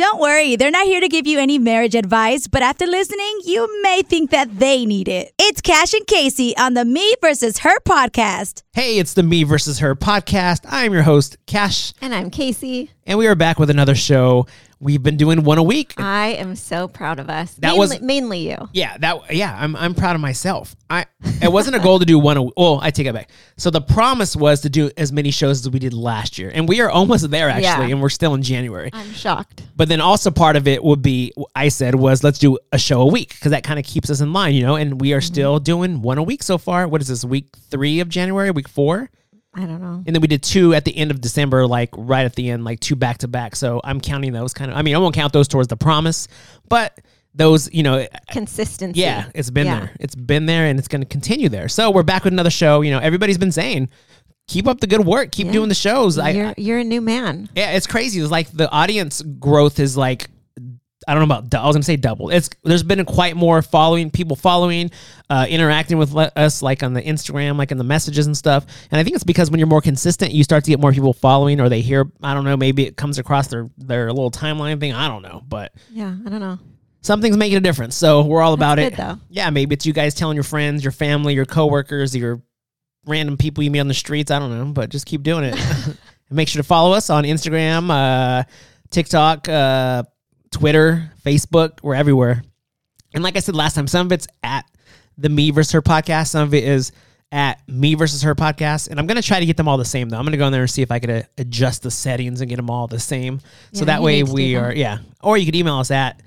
don't worry. They're not here to give you any marriage advice, but after listening, you may think that they need it. It's Cash and Casey on the Me versus Her podcast. Hey, it's the Me versus Her podcast. I'm your host, Cash. And I'm Casey. And we are back with another show. We've been doing one a week. I am so proud of us. Mainly you. Yeah, I'm proud of myself. It wasn't a goal to do one a week. Well, I take it back. So the promise was to do as many shows as we did last year. And we are almost there, actually, and we're still in January. I'm shocked. But then also part of it would be, I said, was let's do a show a week, because that kind of keeps us in line, you know, and we are still doing one a week so far. What is this, week 3 of January, week 4? I don't know. And then we did 2 at the end of December, like right at the end, like 2 back to back. So I'm counting those kind of, I won't count those towards the promise, but those, you know. Consistency. Yeah, it's been there. It's been there and it's going to continue there. So we're back with another show. You know, everybody's been saying, keep up the good work. Keep doing the shows. You're a new man. Yeah, it's crazy. It's like the audience growth is like, I don't know about, I was going to say double. There's been quite more people following, interacting with us, like on the Instagram, like in the messages and stuff. And I think it's because when you're more consistent, you start to get more people following, or they hear, I don't know, maybe it comes across their little timeline thing. I don't know, but yeah, I don't know. Something's making a difference. So we're all about it. Though. Yeah, maybe it's you guys telling your friends, your family, your coworkers, your random people you meet on the streets. I don't know, but just keep doing it. And make sure to follow us on Instagram, TikTok, Twitter, Facebook. We're everywhere. And like I said last time, some of it's at the Me versus Her podcast. Some of it is at Me versus Her podcast. And I'm going to try to get them all the same, though. I'm going to go in there and see if I could adjust the settings and get them all the same. So that way we are, Or you could email us at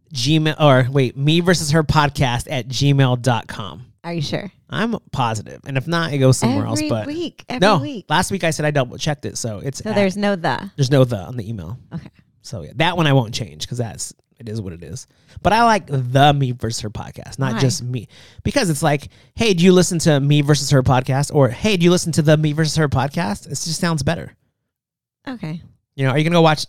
Me versus Her podcast at gmail.com. Are you sure? I'm positive. And if not, it goes somewhere else. But every week. Last week I said I double checked it. So there's no the. There's no the on the email. Okay. So yeah, that one I won't change, because it is what it is. But I like the Me versus Her podcast, not just me, because it's like, hey, do you listen to Me versus Her podcast? Or hey, do you listen to the Me versus Her podcast? It just sounds better. Okay. You know, are you gonna go watch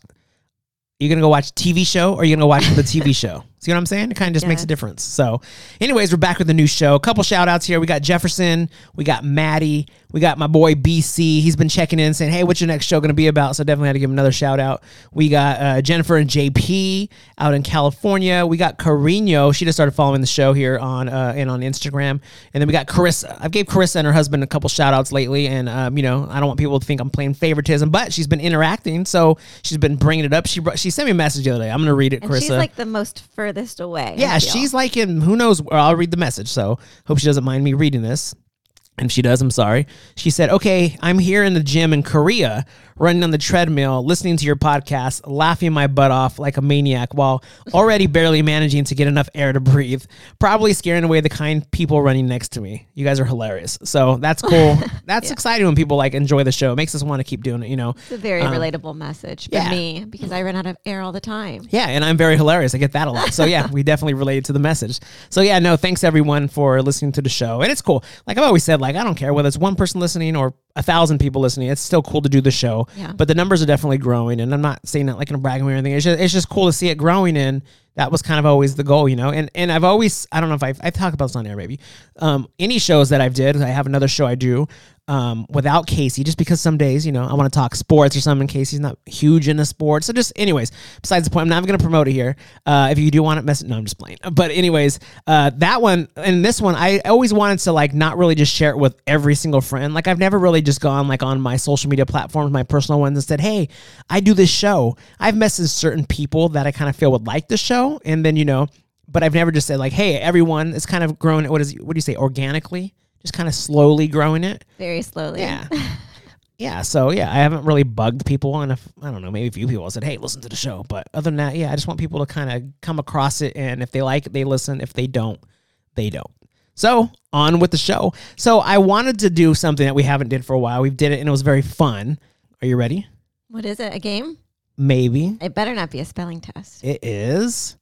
TV show, or are you gonna watch the TV show? See what I'm saying? It kind of just makes a difference. So anyways, we're back with a new show. A couple shout outs here. We got Jefferson, we got Maddie, we got my boy BC. He's been checking in saying, hey, what's your next show going to be about? So definitely had to give him another shout out. We got Jennifer and JP out in California. We got Carino. She just started following the show here on Instagram. And then we got Carissa. I've gave Carissa and her husband a couple shout outs lately. And, I don't want people to think I'm playing favoritism, but she's been interacting. So she's been bringing it up. She sent me a message the other day. I'm going to read it, Carissa. She's like the most furthest away. Yeah, she's like in, who knows, or I'll read the message. So hope she doesn't mind me reading this. And if she does, I'm sorry. She said, okay, I'm here in the gym in Korea, running on the treadmill, listening to your podcast, laughing my butt off like a maniac while already barely managing to get enough air to breathe. Probably scaring away the kind people running next to me. You guys are hilarious. So that's cool. That's exciting when people like enjoy the show. It makes us want to keep doing it, you know. It's a very relatable message for me, because I run out of air all the time. Yeah, and I'm very hilarious. I get that a lot. So yeah, we definitely related to the message. So yeah, no, thanks everyone for listening to the show. And it's cool. Like I've always said, like I don't care whether it's one person listening or 1,000 people listening. It's still cool to do the show. Yeah. But the numbers are definitely growing, and I'm not saying that like in a bragging or anything. It's just cool to see it growing, and that was kind of always the goal, you know. And I've always, I don't know if I've talked about this on air, maybe. Any shows that I've did, I have another show I do without Casey, just because some days, you know, I want to talk sports or something. Casey's not huge into sports. So just anyways, besides the point, I'm not going to promote it here. If you do want it, no, I'm just playing. But anyways, that one and this one, I always wanted to like not really just share it with every single friend. Like I've never really just gone like on my social media platforms, my personal ones, and said, hey, I do this show. I've messaged certain people that I kind of feel would like the show. And then, you know, but I've never just said like, hey, everyone, it's kind of grown. What do you say? Organically? Just kind of slowly growing it. Very slowly. Yeah. Yeah. So yeah, I haven't really bugged people. And if, I don't know, maybe a few people said, hey, listen to the show. But other than that, yeah, I just want people to kind of come across it. And if they like it, they listen. If they don't, they don't. So on with the show. So I wanted to do something that we haven't did for a while. We did it and it was very fun. Are you ready? What is it? A game? Maybe. It better not be a spelling test. It is.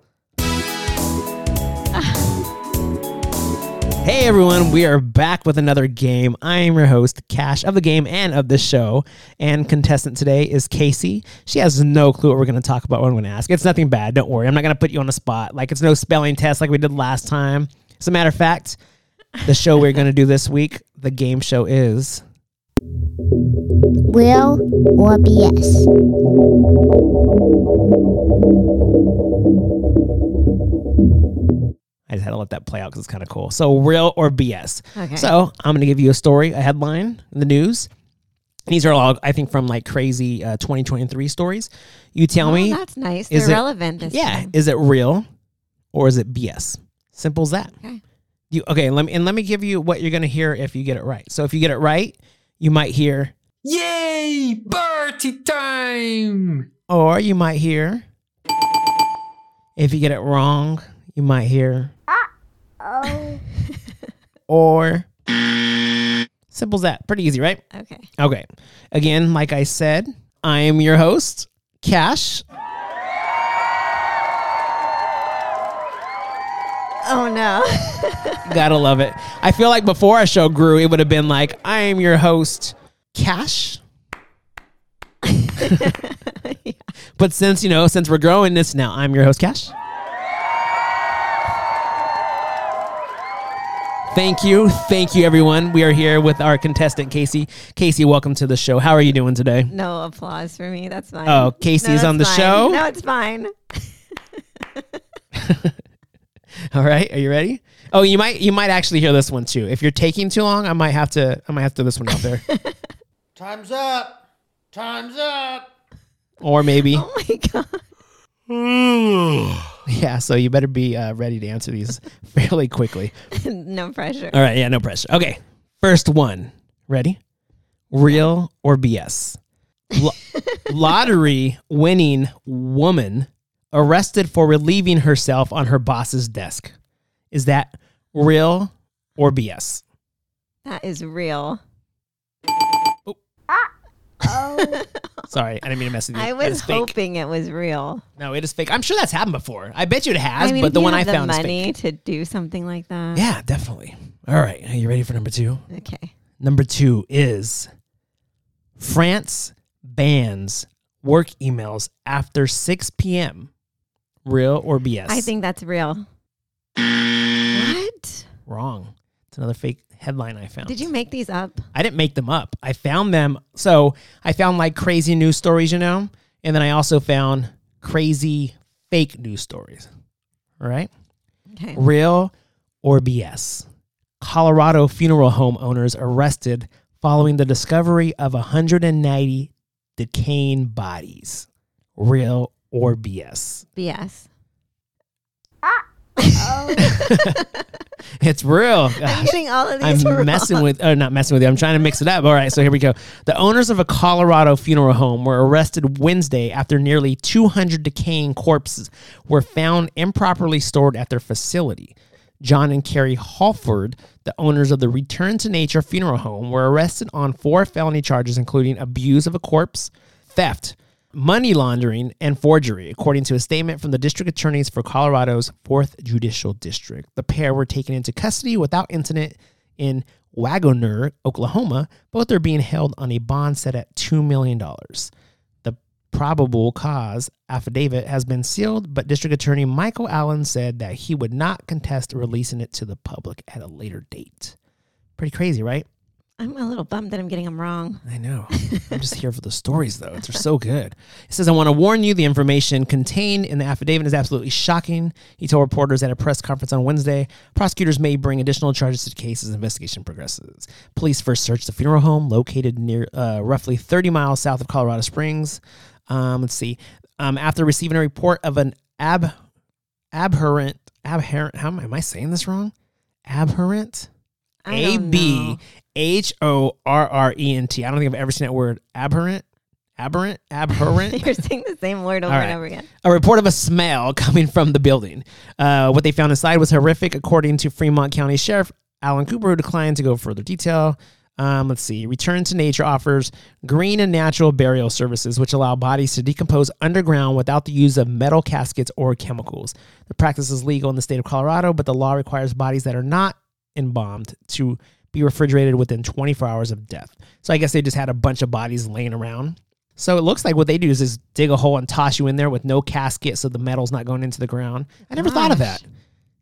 Hey everyone, we are back with another game. I am your host, Cash, of the game and of the show. And contestant today is Casey. She has no clue what we're going to talk about, what I'm going to ask. It's nothing bad, don't worry. I'm not going to put you on the spot. Like, it's no spelling test like we did last time. As a matter of fact, the show we're going to do this week, the game show is... Real or BS? I just had to let that play out because it's kind of cool. So, real or BS? Okay. So, I'm going to give you a story, a headline in the news. These are all, I think, from like crazy 2023 stories. You tell me. That's nice. is They're it- relevant this time. Is it real or is it BS? Simple as that. Okay. Let me give you what you're going to hear if you get it right. So, if you get it right, you might hear, Yay! Party time! or you might hear, if you get it wrong, you might hear, or simple as that. Pretty easy, right? Okay. Okay. Again, like I said, I am your host, Cash. Oh no. Gotta love it. I feel like before our show grew, it would have been like, I am your host, Cash. But since we're growing this now, I'm your host, Cash. Thank you, everyone. We are here with our contestant, Casey. Casey, welcome to the show. How are you doing today? No applause for me. That's fine. Oh, Casey's on the that's show? fine. No, it's fine. All right, are you ready? Oh, you might actually hear this one too. If you're taking too long, I might have to throw this one out there. Time's up. Time's up. Or maybe. Oh my god. Yeah, so you better be ready to answer these fairly quickly. No pressure. All right, yeah, no pressure. Okay, first one. Ready? Real or BS? Lottery winning woman arrested for relieving herself on her boss's desk. Is that real or BS? That is real. Sorry, I didn't mean to mess with you. I That was is fake. hoping it was real. No, it is fake. I'm sure that's happened before. I bet you it has, I mean, but if the you one have I found the is money fake. to do something like that. Yeah, definitely. All right, are you ready for number 2? Okay. Number 2 is France bans work emails after 6 p.m. Real or BS? I think that's real. What? Wrong. It's another fake headline I found. Did you make these up? I didn't make them up. I found them. So I found like crazy news stories, and then I also found crazy fake news stories. All right. Okay. Real or BS? Colorado funeral home owners arrested following the discovery of 190 decaying bodies. Real or BS? BS. It's real. I'm Gosh. getting all of these I'm wrong. not messing with you. I'm trying to mix it up. All right, so here we go. The owners of a Colorado funeral home were arrested Wednesday after nearly 200 decaying corpses were found improperly stored at their facility. John and Carrie Halford, the owners of the Return to Nature funeral home, were arrested on 4 felony charges, including abuse of a corpse, theft, money laundering, and forgery, according to a statement from the district attorneys for Colorado's 4th Judicial District. The pair were taken into custody without incident in Wagoner, Oklahoma. Both are being held on a bond set at $2 million. The probable cause affidavit has been sealed, but District Attorney Michael Allen said that he would not contest releasing it to the public at a later date. Pretty crazy, right? I'm a little bummed that I'm getting them wrong. I know. I'm just here for the stories, though. They're so good. It says, I want to warn you, the information contained in the affidavit is absolutely shocking. He told reporters at a press conference on Wednesday, prosecutors may bring additional charges to the case as investigation progresses. Police first searched the funeral home located near roughly 30 miles south of Colorado Springs. Let's see. After receiving a report of an abhorrent, how am I saying this wrong? Abhorrent? I don't know. Abhorrent. I don't think I've ever seen that word. Abhorrent. You're saying the same word over All right. and over again. A report of a smell coming from the building. What they found inside was horrific, according to Fremont County Sheriff Alan Cooper, who declined to go further detail. Let's see. Return to Nature offers green and natural burial services, which allow bodies to decompose underground without the use of metal caskets or chemicals. The practice is legal in the state of Colorado, but the law requires bodies that are not embalmed to be refrigerated within 24 hours of death. So I guess they just had a bunch of bodies laying around. So it looks like what they do is just dig a hole and toss you in there with no casket so the metal's not going into the ground. I never thought of that.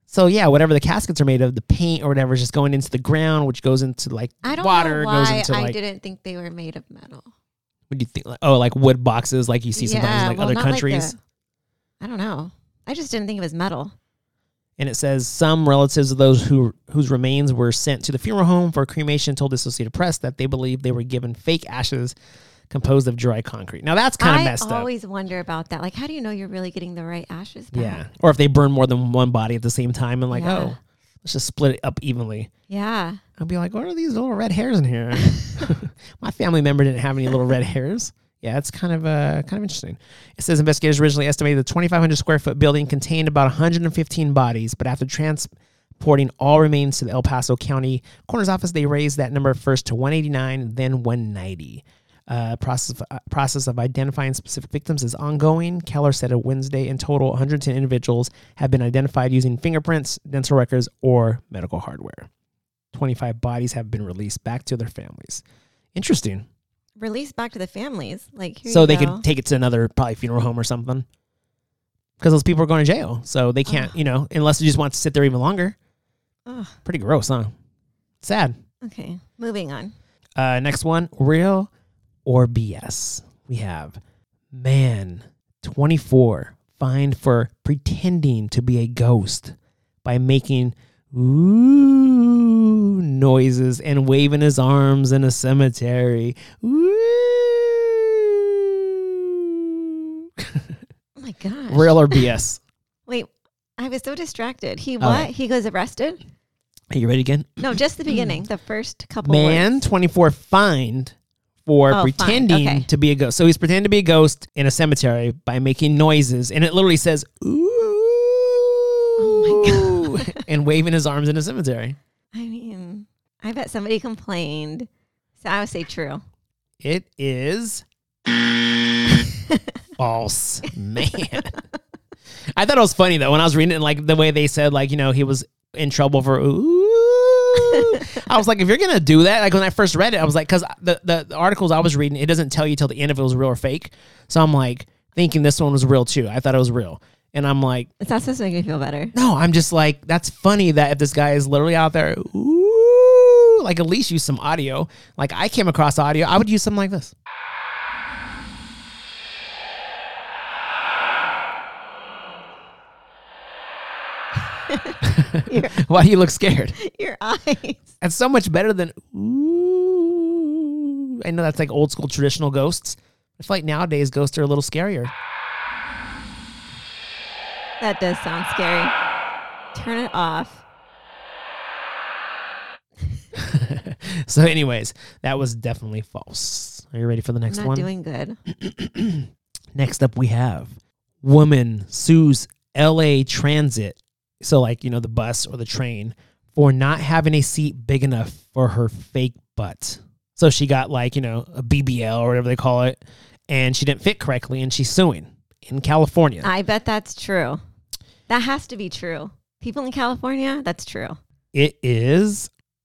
So yeah, whatever the caskets are made of, the paint or whatever is just going into the ground, which goes into like I don't water. know why goes into I like. didn't think they were made of metal. What do you think? Like wood boxes, like you see sometimes in like other not countries. I don't know. I just didn't think it was metal. And it says some relatives of those whose remains were sent to the funeral home for cremation told the Associated Press that they believe they were given fake ashes composed of dry concrete. Now that's kind of messed up. I always wonder about that. Like, how do you know you're really getting the right ashes back? Yeah. Or if they burn more than one body at the same time and like, oh, let's just split it up evenly. Yeah. I'd be like, what are these little red hairs in here? My family member didn't have any little red hairs. Yeah, it's kind of interesting. It says investigators originally estimated the 2,500 square foot building contained about 115 bodies, but after transporting all remains to the El Paso County Coroner's Office, they raised that number first to 189, then 190. Process of identifying specific victims is ongoing. Keller said on Wednesday, in total, 110 individuals have been identified using fingerprints, dental records, or medical hardware. 25 bodies have been released back to their families. Interesting. Released back to the families, like so they could take it to another probably funeral home or something. Because those people are going to jail, so they can't, unless they just want to sit there even longer. Pretty gross, huh? Sad. Okay, moving on. Next one, real or BS. We have man 24 fined for pretending to be a ghost by making ooh noises and waving his arms in a cemetery. Ooh. Oh my gosh. Real or BS? Wait, I was so distracted. He Okay. He goes arrested? Are you ready again? No, just the beginning, the first couple Man words. 24 fined for pretending Okay. to be a ghost. So he's pretending to be a ghost in a cemetery by making noises, and it literally says ooh. Oh my God. And waving his arms in a cemetery. I mean, I bet somebody complained. So I would say true. It is false. Man. I thought it was funny though when I was reading it, like the way they said, like, he was in trouble for ooh. I was like, if you're gonna do that, like when I first read it, I was like, because the articles I was reading, it doesn't tell you till the end if it was real or fake. So I'm like thinking this one was real too. I thought it was real. And I'm like, It's not supposed to make me feel better. no, I'm just like, that's funny that if this guy is literally out there, ooh, like at least use some audio. Like I came across audio, I would use something like this. Why do you look scared? Your eyes. That's so much better than ooh. I know that's like old school traditional ghosts. I feel like nowadays ghosts are a little scarier. That does sound scary. Turn it off. So anyways, that was definitely false. Are you ready for the next I'm not one? doing good. Next up we have woman sues LA Transit. So like, the bus or the train for not having a seat big enough for her fake butt. So she got like, a BBL or whatever they call it, and she didn't fit correctly, and she's suing in California. I bet that's true. That has to be true. People in California, that's true. It is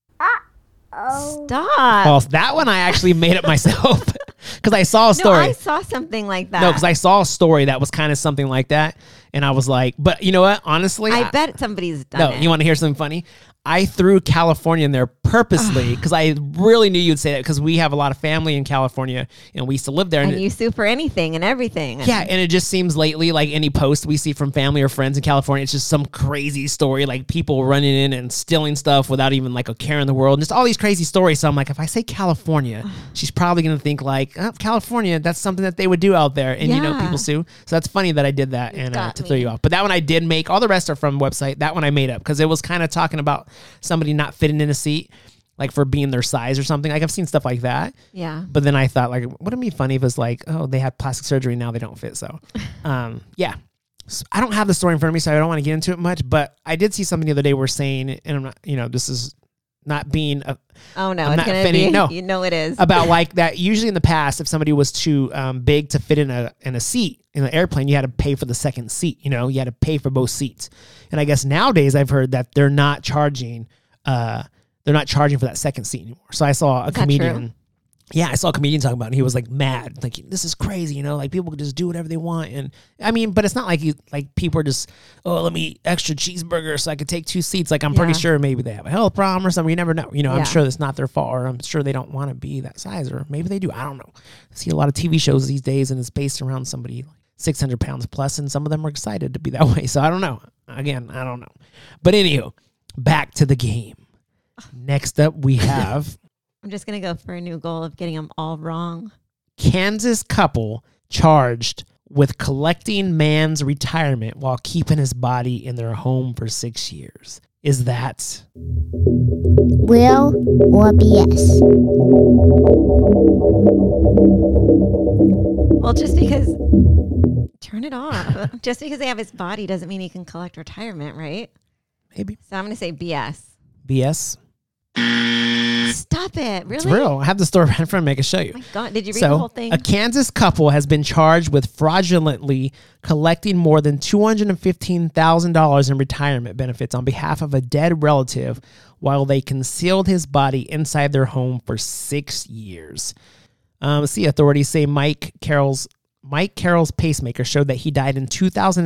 Stop. false. That one I actually made up myself because I saw a story. No, I saw something like that. No, because I saw a story that was kind of something like that, and I was like, but you know what? Honestly, I bet somebody's done no, it. you want to hear something funny? I threw California in there purposely because I really knew you'd say that because we have a lot of family in California and we used to live there. And you sue for anything and everything. Yeah, and it just seems lately like any post we see from family or friends in California, it's just some crazy story, like people running in and stealing stuff without even like a care in the world, and just all these crazy stories. So I'm like, if I say California, she's probably going to think like, oh, California, that's something that they would do out there, and people sue. So that's funny that I did that and to throw you off. But that one I did make. All the rest are from website. That one I made up because it was kind of talking about somebody not fitting in a seat, like for being their size or something. Like I've seen stuff like that. Yeah. But then I thought, like, wouldn't it be funny if it's like, oh, they had plastic surgery, now they don't fit. So, yeah. So I don't have the story in front of me, so I don't want to get into it much. But I did see something the other day where saying, and I'm not, this is not being a. Oh no, I'm it's not gonna offending, be. no. You know it is. About like that. Usually in the past, if somebody was too big to fit in a seat in an airplane, you had to pay for the second seat. You had to pay for both seats. And I guess nowadays I've heard that they're not charging. They're not charging for that second seat anymore. So I saw a comedian. Yeah, I saw a comedian talking about it, and he was like mad. Like, this is crazy, you know, like people could just do whatever they want. And I mean, but it's not like people are just, oh, let me eat extra cheeseburger so I could take 2 seats. Like, I'm pretty sure maybe they have a health problem or something. You never know. You know, I'm sure that's not their fault, or I'm sure they don't want to be that size, or maybe they do. I don't know. I see a lot of TV shows these days, and it's based around somebody 600 pounds plus, and some of them are excited to be that way. So I don't know. Again, I don't know. But anywho, back to the game. Next up, we have... I'm just going to go for a new goal of getting them all wrong. Kansas couple charged with collecting man's retirement while keeping his body in their home for 6 years. Is that Real or BS? Well, just because... Turn it off. Just because they have his body doesn't mean he can collect retirement, right? maybe So I'm going to say BS. BS? Stop it. Really? It's real. I have the story right in front of me. I can show you. Oh my God. Did you read the whole thing? A Kansas couple has been charged with fraudulently collecting more than $215,000 in retirement benefits on behalf of a dead relative while they concealed his body inside their home for 6 years. Authorities say Mike Carroll's pacemaker showed that he died in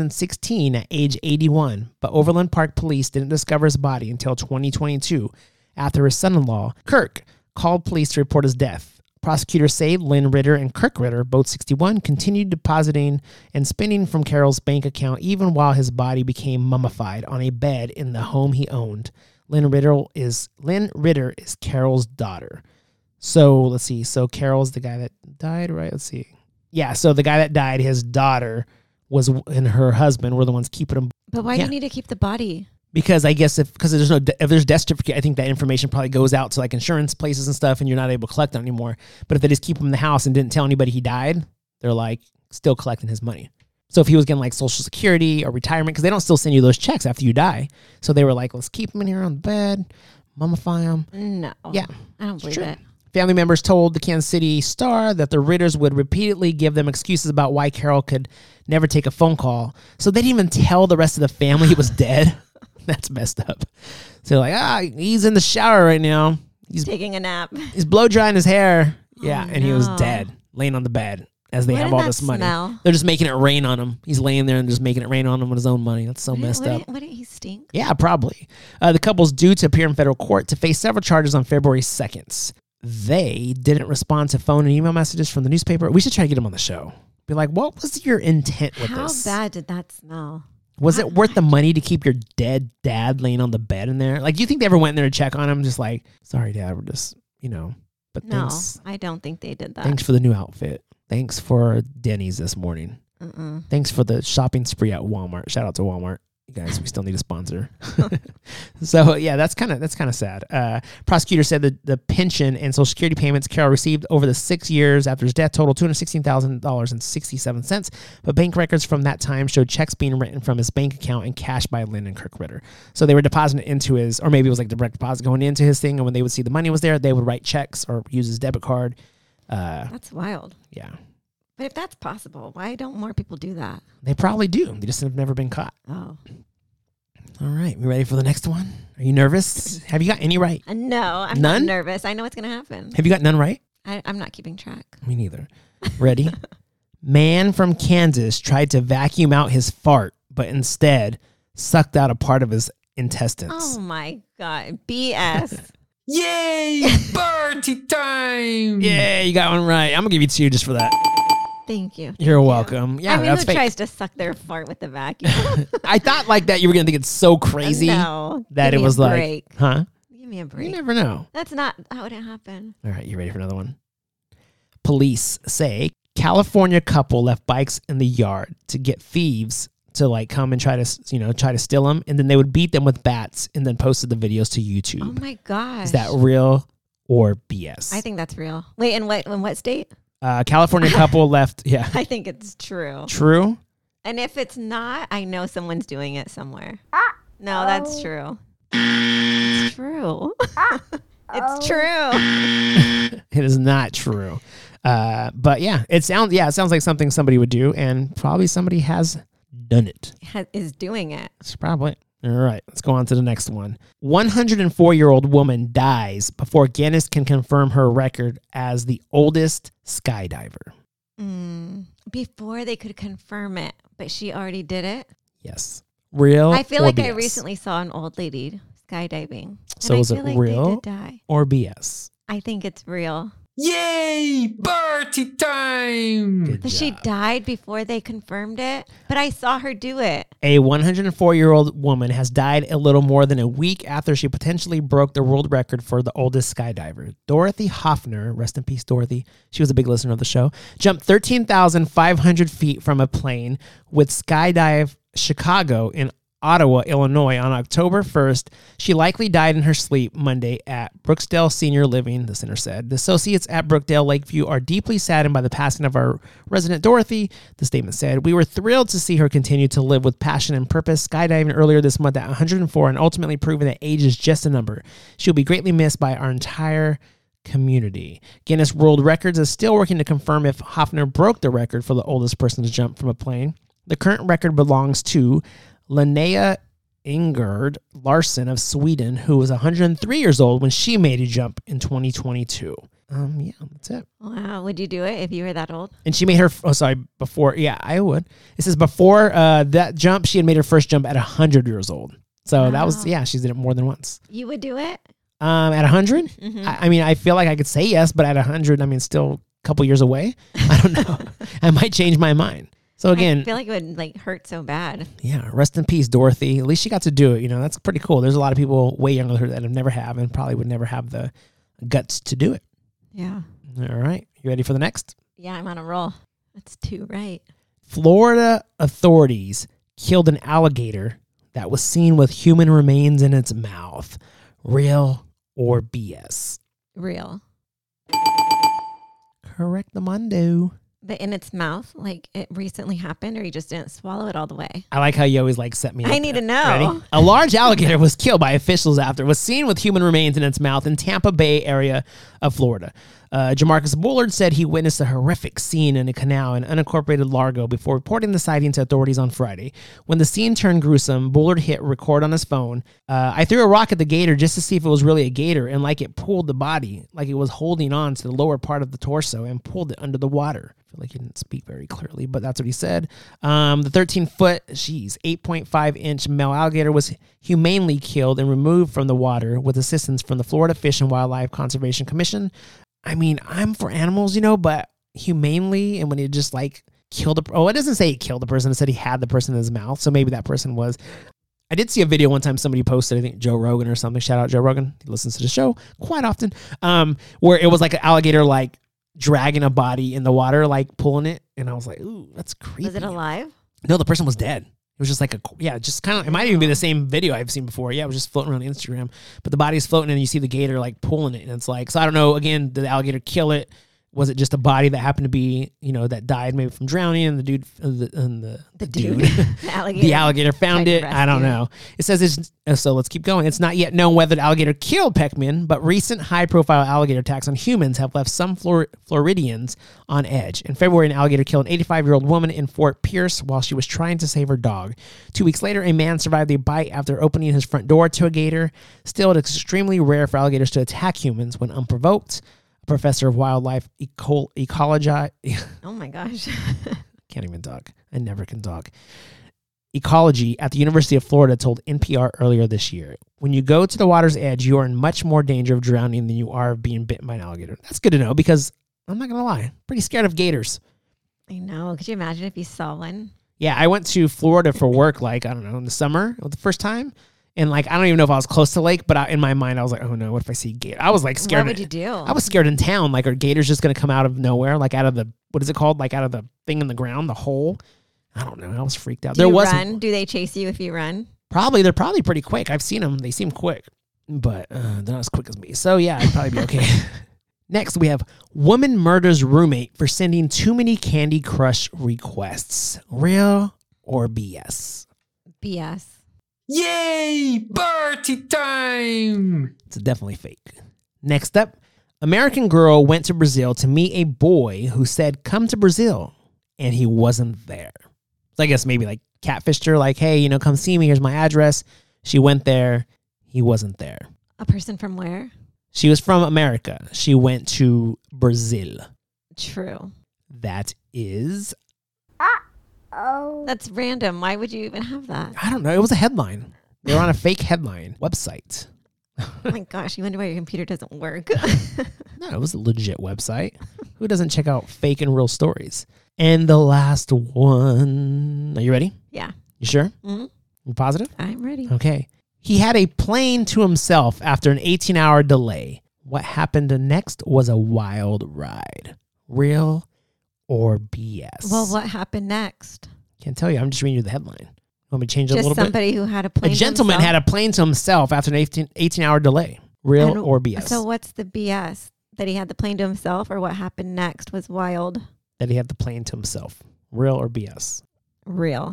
2016 at age 81, but Overland Park police didn't discover his body until 2022 after his son-in-law, Kirk, called police to report his death. Prosecutors say Lynn Ritter and Kirk Ritter, both 61, continued depositing and spending from Carroll's bank account even while his body became mummified on a bed in the home he owned. Lynn Ritter is Carroll's daughter. So let's see. So Carroll's the guy that died, right? Let's see. Yeah, so the guy that died, his daughter and her husband were the ones keeping him. But why do you need to keep the body? Because I guess if there's death certificate, I think that information probably goes out to like insurance places and stuff, and you're not able to collect it anymore. But if they just keep him in the house and didn't tell anybody he died, they're like still collecting his money. So if he was getting like Social Security or retirement, because they don't still send you those checks after you die, so they were like, let's keep him in here on the bed, mummify him. No. Yeah, I don't believe it. Family members told the Kansas City Star that the Ritters would repeatedly give them excuses about why Carroll could never take a phone call. So they didn't even tell the rest of the family he was dead. That's messed up. So they're like, he's in the shower right now. He's taking a nap. He's blow drying his hair. Yeah, and he was dead, laying on the bed as they have all this money. Smell? They're just making it rain on him. He's laying there and just making it rain on him with his own money. That's so messed up. Wouldn't he stink? Yeah, probably. The couple's due to appear in federal court to face several charges on February 2nd. They didn't respond to phone and email messages from the newspaper. We should try to get them on the show. Be like, what was your intent with this? How bad did that smell? Was it worth the money to keep your dead dad laying on the bed in there? Like, do you think they ever went in there to check on him? Just like, sorry, Dad, we're just, but No, thanks. I don't think they did that. Thanks for the new outfit. Thanks for Denny's this morning. Thanks for the shopping spree at Walmart. Shout out to Walmart. You guys, we still need a sponsor. So yeah, that's kind of sad. Prosecutor said that the pension and Social Security payments Carroll received over the 6 years after his death totaled $216,000.67, but bank records from that time showed checks being written from his bank account and cashed by Lynn and Kirk Ritter. So they were depositing it into his, or maybe it was like direct deposit going into his thing, and when they would see the money was there, they would write checks or use his debit card. That's wild. Yeah. But if that's possible, why don't more people do that? They probably do. They just have never been caught. Oh. All right. We ready for the next one? Are you nervous? Have you got any right? No, I'm None? not nervous. I know what's going to happen. Have you got none right? I'm not keeping track. Me neither. Ready? Man from Kansas tried to vacuum out his fart, but instead sucked out a part of his intestines. Oh my God. BS. Yay! Party time! Yeah, you got one right. I'm going to give you 2 just for that. Thank you. You're welcome. Yeah, I mean, that's who fake. tries to suck their fart with the vacuum? I thought like that you were going to think it's so crazy No. that Give it me was a like, break. huh? Give me a You break. never know. That's not how it happened. All right, you ready for another one? Police say California couple left bikes in the yard to get thieves to like come and try to steal them, and then they would beat them with bats and then posted the videos to YouTube. Oh my gosh. Is that real or BS? I think that's real. Wait, in what state? California couple left. Yeah. I think it's true. True. And if it's not, I know someone's doing it somewhere. No, that's true. It's true. It's true. It is not true. But yeah, it sounds like something somebody would do, and probably somebody has done it. Is doing it. It's probably. All right, let's go on to the next one. 104-year-old woman dies before Guinness can confirm her record as the oldest skydiver. Before they could confirm it, but she already did it. Yes. Real I feel or like BS? I recently saw an old lady skydiving. So and is I it feel like real? they did die. or BS? I think it's real. Yay! Party time! Good But she job. died before they confirmed it. But I saw her do it. A 104-year-old woman has died a little more than a week after she potentially broke the world record for the oldest skydiver. Dorothy Hoffner, rest in peace, Dorothy. She was a big listener of the show. Jumped 13,500 feet from a plane with Skydive Chicago in Ottawa, Illinois on October 1st. She likely died in her sleep Monday at Brooksdale Senior Living, the center said. The associates at Brookdale Lakeview are deeply saddened by the passing of our resident Dorothy, the statement said. We were thrilled to see her continue to live with passion and purpose, skydiving earlier this month at 104 and ultimately proving that age is just a number. She'll be greatly missed by our entire community. Guinness World Records is still working to confirm if Hoffner broke the record for the oldest person to jump from a plane. The current record belongs to Linnea Ingerd Larson of Sweden, who was 103 years old when she made a jump in 2022. Yeah, that's it. Wow. Would you do it if you were that old? And she made her, before, yeah, I would. It says before that jump, she had made her first jump at 100 years old. So that was, Wow. yeah, she did it more than once. You would do it? At 100? Mm-hmm. I mean, I feel like I could say yes, but at 100, I mean, still a couple years away. I don't know. I might change my mind. So again, I feel like it would like hurt so bad. yeah, rest in peace, Dorothy. At least she got to do it. You know, that's pretty cool. There's a lot of people way younger than her that have never have and probably would never have the guts to do it. Yeah. All right. You ready for the next? Yeah, I'm on a roll. That's 2 right. Florida authorities killed an alligator that was seen with human remains in its mouth. Real or BS? Real. Correct the mundo. But in its mouth, like it recently happened, or you just didn't swallow it all the way? I like how you always like set me up. I need to know. Ready? A large alligator was killed by officials after it was seen with human remains in its mouth in Tampa Bay area of Florida. Jamarcus Bullard said he witnessed a horrific scene in a canal in unincorporated Largo before reporting the sighting to authorities on Friday. When the scene turned gruesome, Bullard hit record on his phone. I threw a rock at the gator just to see if it was really a gator, and like it pulled the body, like it was holding on to the lower part of the torso and pulled it under the water. I feel like he didn't speak very clearly, but that's what he said. The 13-foot, 8.5-inch male alligator was humanely killed and removed from the water with assistance from the Florida Fish and Wildlife Conservation Commission. I mean, I'm for animals, you know, but humanely, and when he just like killed it doesn't say he killed the person. It said he had the person in his mouth. So maybe that person was. I did see a video one time somebody posted, I think Joe Rogan or something. Shout out Joe Rogan. He listens to the show quite often. Where it was like an alligator like dragging a body in the water, like pulling it. And I was like, ooh, that's creepy. Was it alive? No, the person was dead. It was just like just kind of, it might even be the same video I've seen before. Yeah, it was just floating around Instagram. But the body's floating and you see the gator like pulling it. And it's like, so I don't know, again, did the alligator kill it? Was it just a body that happened to be, you know, that died maybe from drowning and the dude, the Alligator. the alligator found Tried to it? I don't rescue it. know. It says so let's keep going. It's not yet known whether the alligator killed Peckman, but recent high-profile alligator attacks on humans have left some Floridians on edge. In February, an alligator killed an 85-year-old woman in Fort Pierce while she was trying to save her dog. 2 weeks later, a man survived the bite after opening his front door to a gator. Still, it's extremely rare for alligators to attack humans when unprovoked. Professor of wildlife ecology. Oh my gosh. Can't even talk. I never can talk. Ecology at the University of Florida told NPR earlier this year, when you go to the water's edge, you are in much more danger of drowning than you are of being bitten by an alligator. That's good to know because I'm not going to lie. I'm pretty scared of gators. I know. Could you imagine if you saw one? Yeah, I went to Florida for work, like, I don't know, in the summer, the first time. And like, I don't even know if I was close to lake, but in my mind, I was like, oh no, what if I see a gator? I was like scared. What would you do? I was scared in town. Like, are gators just going to come out of nowhere? Like out of the, what is it called? Like out of the thing in the ground, the hole? I don't know. I was freaked out. Do you run? Do they chase you if you run? Probably. They're probably pretty quick. I've seen them. They seem quick, but they're not as quick as me. So yeah, I'd probably be okay. Next, we have woman murders roommate for sending too many Candy Crush requests. Real or BS? BS. Yay! Party time! It's definitely fake. Next up, American girl went to Brazil to meet a boy who said, come to Brazil, and he wasn't there. So I guess maybe like catfished her, like, hey, you know, come see me. Here's my address. She went there. He wasn't there. A person from where? She was from America. She went to Brazil. True. That is, That's random. Why would you even have that? I don't know. It was a headline. They were on a fake headline website. Oh my gosh, you wonder why your computer doesn't work. No, it was a legit website. Who doesn't check out fake and real stories? And the last one. Are you ready? Yeah. You sure? hmm You positive? I'm ready. Okay. He had a plane to himself after an 18-hour delay. What happened next was a wild ride. Real or BS? Well, what happened next? Can't tell you. I'm just reading you the headline. Want me to change it a Just little bit? somebody who had a plane. A gentleman had a plane to himself after an 18-hour delay. Real And or BS? So what's the BS? That he had the plane to himself, or what happened next was wild? That he had the plane to himself. Real or BS? Real.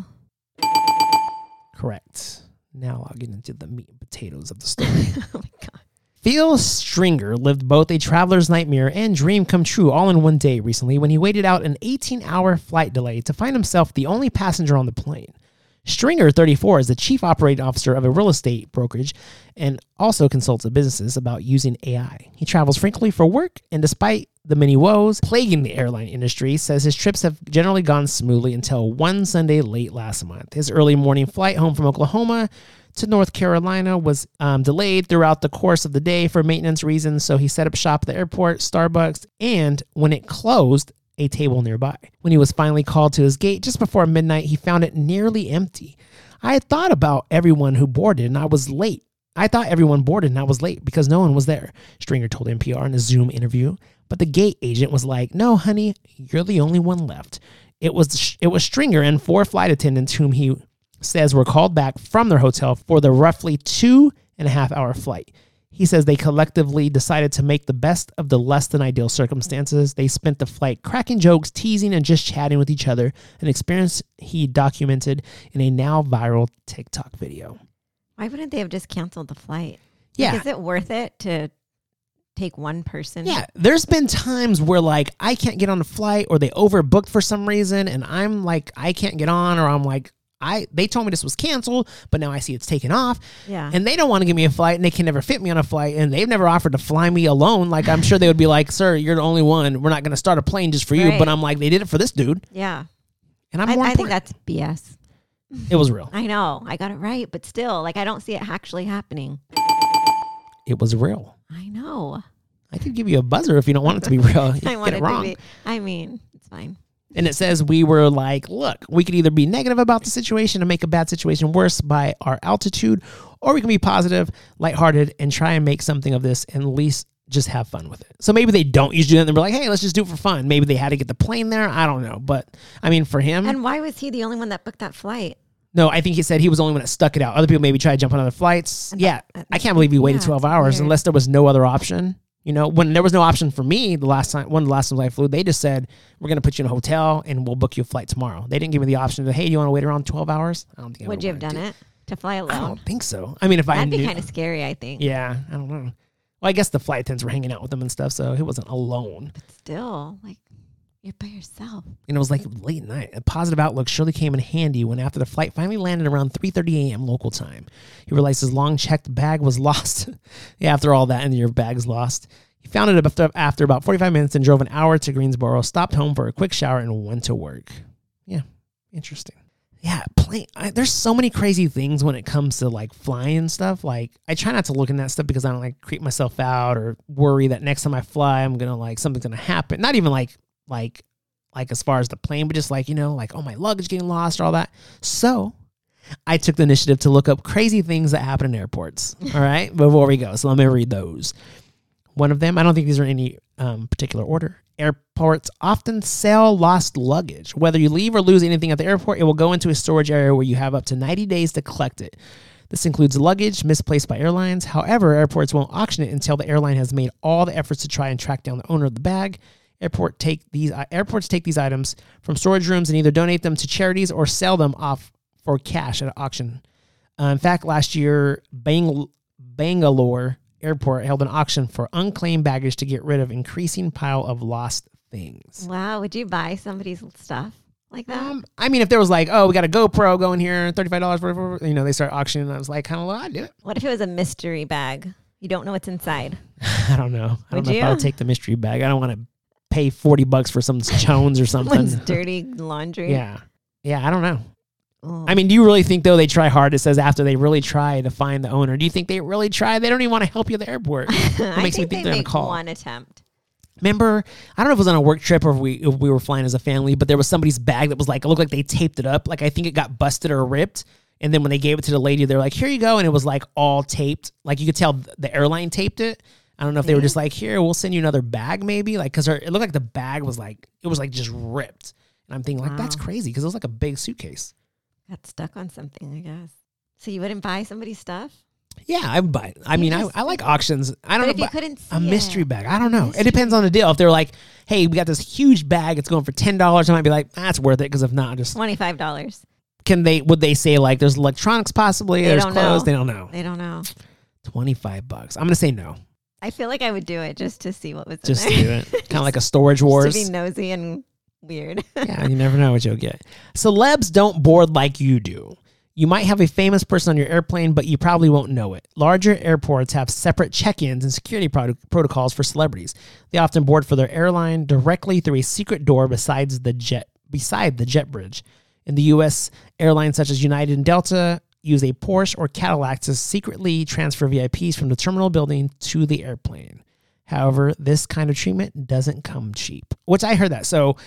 Correct. Now I'll get into the meat and potatoes of the story. Oh my God. Phil Stringer lived both a traveler's nightmare and dream come true all in one day recently when he waited out an 18-hour flight delay to find himself the only passenger on the plane. Stringer, 34, is the chief operating officer of a real estate brokerage and also consults with businesses about using AI. He travels frequently for work, and despite the many woes plaguing the airline industry, says his trips have generally gone smoothly until one Sunday late last month. His early morning flight home from Oklahoma to North Carolina was delayed throughout the course of the day for maintenance reasons, so he set up shop at the airport, Starbucks, and when it closed, a table nearby. When he was finally called to his gate just before midnight, he found it nearly empty. I had thought about everyone who boarded, and I was late. I thought everyone boarded, and I was late because no one was there, Stringer told NPR in a Zoom interview. But the gate agent was like, "No, honey, you're the only one left." It was Stringer and 4 flight attendants whom he says were called back from their hotel for the roughly 2.5-hour flight. He says they collectively decided to make the best of the less than ideal circumstances. They spent the flight cracking jokes, teasing, and just chatting with each other, an experience he documented in a now viral TikTok video. Why wouldn't they have just canceled the flight? Yeah. Like, is it worth it to take one person? Yeah, there's been times where like I can't get on the flight or they overbooked for some reason and I'm like I can't get on, or I'm like they told me this was canceled, but now I see it's taken off. Yeah. And they don't want to give me a flight and they can never fit me on a flight and they've never offered to fly me alone. Like I'm sure they would be like, "Sir, you're the only one. We're not going to start a plane just for you." Right. But I'm like, they did it for this dude. Yeah. And I'm more I think important. that's BS. It was real. I know. I got it right, but still, like, I don't see it actually happening. It was real. I know. I could give you a buzzer if you don't want it to be real. You I get want it it wrong. to be. I mean, it's fine. And it says we were like, look, we could either be negative about the situation and make a bad situation worse by our altitude, or we can be positive, lighthearted, and try and make something of this and at least just have fun with it. So maybe they don't usually do that. They're like, hey, let's just do it for fun. Maybe they had to get the plane there. I don't know. But I mean, for him, And why was he the only one that booked that flight? no, I think he said he was the only one that stuck it out. Other people maybe tried to jump on other flights. Yeah. I can't believe he waited 12 it's hours weird. unless there was no other option. You know, when there was no option for me one of the last times I flew, they just said, we're going to put you in a hotel and we'll book you a flight tomorrow. They didn't give me the option to, hey, do you want to wait around 12 hours? I don't think I Would you have done it to fly I alone? don't think so. I mean, if I That'd knew. be kind of scary, I think. Yeah, I don't know. Well, I guess the flight attendants were hanging out with them and stuff, so he wasn't alone. But still, like, you're by yourself. And it was like late night. A positive outlook surely came in handy when after the flight finally landed around 3:30 a.m. local time. He realized his long-checked bag was lost. Yeah, after all that, and your bag's lost. He found it after about 45 minutes and drove an hour to Greensboro, stopped home for a quick shower, and went to work. Yeah, interesting. Yeah, there's so many crazy things when it comes to like flying and stuff. Like I try not to look in that stuff because I don't like creep myself out or worry that next time I fly, I'm going to like something's going to happen. Not even like as far as the plane, but just like, you know, like, oh, my luggage getting lost or all that. So I took the initiative to look up crazy things that happen in airports. All right, before we go. So let me read those. One of them, I don't think these are in any particular order. Airports often sell lost luggage. Whether you leave or lose anything at the airport, it will go into a storage area where you have up to 90 days to collect it. This includes luggage misplaced by airlines. However, airports won't auction it until the airline has made all the efforts to try and track down the owner of the bag. Airports take these items from storage rooms and either donate them to charities or sell them off for cash at an auction. In fact, last year, Bangalore Airport held an auction for unclaimed baggage to get rid of increasing pile of lost things. Wow. Would you buy somebody's stuff? like that? I mean, if there was like, oh, we got a GoPro going here, $35 for, they start auctioning. I was like, kind of, I'd do it. What if it was a mystery bag? You don't know what's inside. I don't know. I don't Would know if I you? would take the mystery bag. I don't want to pay $40 for some Chones or something. Someone's dirty laundry. Yeah. I don't know. Ooh. I mean, do you really think, though, they try hard? It says after they really try to find the owner. Do you think they really try? They don't even want to help you at the airport. It makes me think they they're going to make call. one attempt. Remember, I don't know if it was on a work trip or if we were flying as a family, but there was somebody's bag that was like, it looked like they taped it up. Like, I think it got busted or ripped. And then when they gave it to the lady, they're like, here you go. And it was like all taped. Like, you could tell the airline taped it. I don't know if they were just like, here, we'll send you another bag maybe. Like, because it looked like the bag was like, it was like just ripped. And I'm thinking like, that's crazy because it was like a big suitcase. Got stuck on something, I guess. So you wouldn't buy somebody's stuff? Yeah, I would buy it. I mean, I like auctions. I don't But know. if you couldn't see a mystery it. bag. I don't know. It depends on the deal. If they're like, hey, we got this huge bag. It's going for $10. I might be like, that's worth it. Because if not, just $25. would they say like there's electronics possibly? They There's don't clothes. know. They don't know. They don't know. $25. I'm going to say no. I feel like I would do it just to see what was Just in to there. do it. Kind of like a Storage Just Wars. to be nosy and weird. Yeah, you never know what you'll get. Celebs don't board like you do. You might have a famous person on your airplane, but you probably won't know it. Larger airports have separate check-ins and security protocols for celebrities. They often board for their airline directly through a secret door beside the jet bridge. In the U.S., airlines such as United and Delta use a Porsche or Cadillac to secretly transfer VIPs from the terminal building to the airplane. However, this kind of treatment doesn't come cheap, which I heard that. So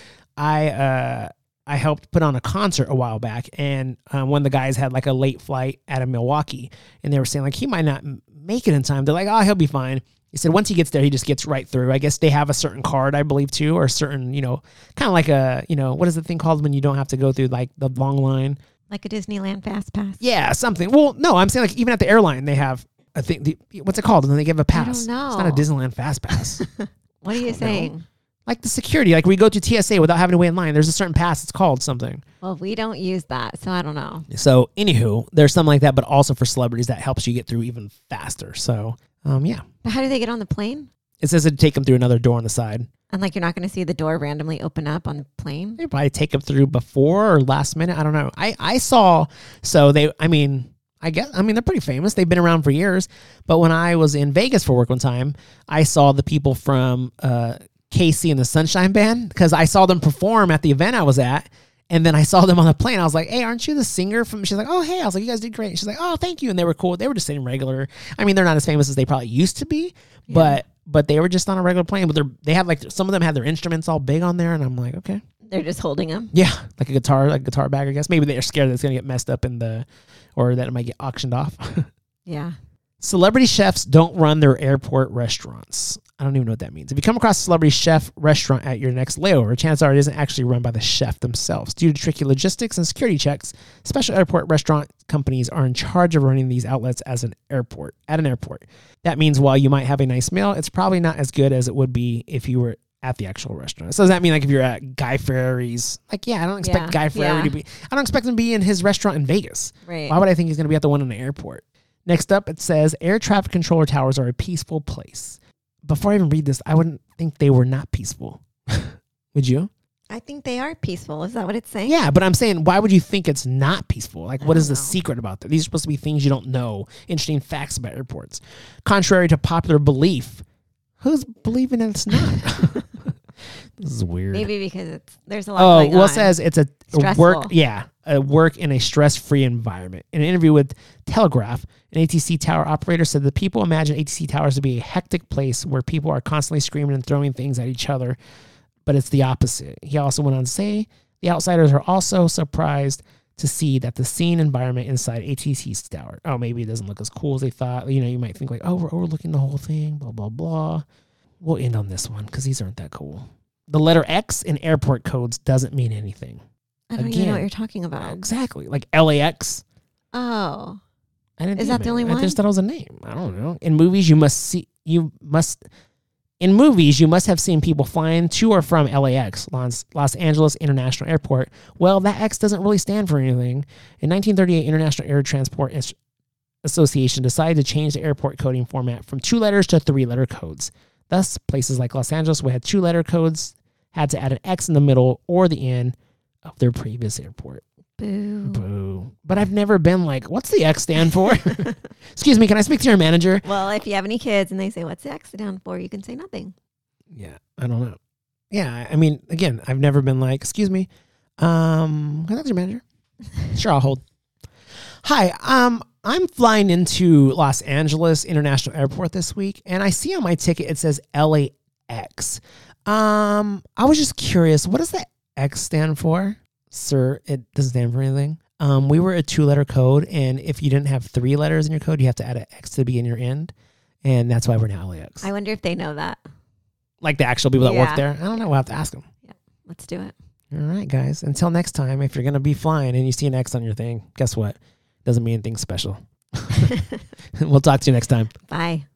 I helped put on a concert a while back, and one of the guys had like a late flight out of Milwaukee, and they were saying like he might not make it in time. They're like, oh, he'll be fine. He said once he gets there, he just gets right through. I guess they have a certain card, I believe, too, or a certain, kind of like a, what is the thing called when you don't have to go through like the long line? Like a Disneyland Fast Pass. Yeah, something. Well, no, I'm saying like even at the airline, they have, I think, what's it called? And then they give a pass. don't know. It's not a Disneyland Fast Pass. What are you saying? Like the security, like we go to TSA without having to wait in line. There's a certain pass. It's called something. Well, we don't use that, so I don't know. So, anywho, there's something like that, but also for celebrities that helps you get through even faster. So, yeah. But how do they get on the plane? It says it'd take them through another door on the side. And like you're not going to see the door randomly open up on the plane? They probably take them through before or last minute. I don't know. I saw, so they, they're pretty famous. They've been around for years. But when I was in Vegas for work one time, I saw the people from Casey and the Sunshine Band because I saw them perform at the event I was at. And then I saw them on the plane. I was like, hey, aren't you the singer from, she's like, oh, hey. I was like, you guys did great. And she's like, oh, thank you. And they were cool. They were just sitting regular. I mean, they're not as famous as they probably used to be, but they were just on a regular plane. But they have like, some of them had their instruments all big on there. And I'm like, okay. They're just holding them? Yeah. Like a guitar bag, I guess. Maybe they're scared that it's going to get messed up or that it might get auctioned off. Yeah. Celebrity chefs don't run their airport restaurants. I don't even know what that means. If you come across a celebrity chef restaurant at your next layover, chances are it isn't actually run by the chef themselves. Due to tricky logistics and security checks, special airport restaurant companies are in charge of running these outlets at an airport. That means while you might have a nice meal, it's probably not as good as it would be if you were at the actual restaurant. So does that mean like if you're at Guy Fieri's, like, I don't expect Guy Fieri to be, I don't expect him to be in his restaurant in Vegas. Right. Why would I think he's going to be at the one in the airport? Next up, it says air traffic controller towers are a peaceful place. Before I even read this, I wouldn't think they were not peaceful. Would you? I think they are peaceful. Is that what it's saying? Yeah, but I'm saying, why would you think it's not peaceful? Like, what is the know. secret about that? These are supposed to be things you don't know. Interesting facts about airports. Contrary to popular belief, who's believing that it's not? This is weird. Maybe because there's a lot going on. It says it's a Stressful. work in a stress-free environment. In an interview with Telegraph, an ATC tower operator said that people imagine ATC towers to be a hectic place where people are constantly screaming and throwing things at each other, but it's the opposite. He also went on to say the outsiders are also surprised to see that the scene environment inside ATC's tower. Oh, maybe it doesn't look as cool as they thought. You might think like, oh, we're overlooking the whole thing, blah, blah, blah. We'll end on this one because these aren't that cool. The letter X in airport codes doesn't mean anything. I don't even know what you're talking about. Exactly. Like LAX. Oh. Is that the only one? I just thought it was a name. I don't know. In movies, you must have seen people flying to or from LAX, Los Angeles International Airport. Well, that X doesn't really stand for anything. In 1938, International Air Transport Association decided to change the airport coding format from 2 letters to 3-letter codes. Thus, places like Los Angeles would have 2-letter codes, had to add an X in the middle or the end of their previous airport. Boo. Boo. But I've never been like, what's the X stand for? Excuse me, can I speak to your manager? Well, if you have any kids and they say, what's the X stand for? You can say nothing. Yeah, I don't know. Yeah, I mean, again, I've never been like, excuse me, can I talk to your manager? Sure, I'll hold. Hi, I'm flying into Los Angeles International Airport this week, and I see on my ticket it says LAX. I was just curious, what does the X stand for? Sir, it doesn't stand for anything. We were a 2-letter code, and if you didn't have 3 letters in your code, you have to add an X to the beginning of your end, and that's why we're now LAX. I wonder if they know that. Like the actual people that work Yeah. there? I don't know. We'll have to ask them. Yeah, let's do it. All right, guys. Until next time, if you're going to be flying and you see an X on your thing, guess what? Doesn't mean anything special. We'll talk to you next time. Bye.